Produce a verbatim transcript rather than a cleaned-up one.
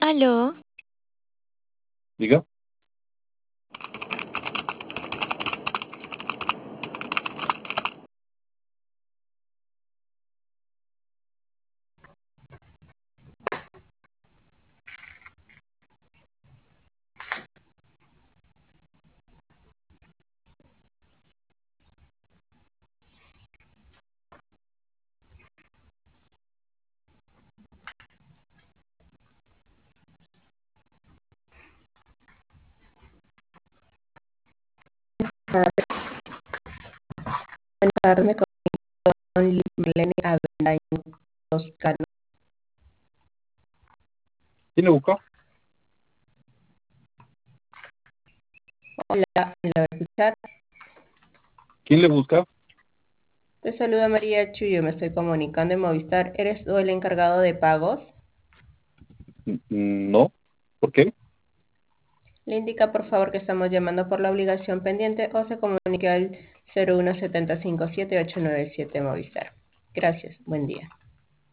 Aló, Diga, Tarde con Marlene Avendaño Toscano. ¿quién le busca? Hola, ¿me va a escuchar? ¿Quién le busca? Te saluda María Chuyo, me estoy comunicando en Movistar. ¿Eres tú el encargado de pagos? N- No, ¿por qué? Le indica por favor que estamos llamando por la obligación pendiente o se comunique al cero uno siete cinco siete ocho nueve siete Movistar. Gracias, buen día.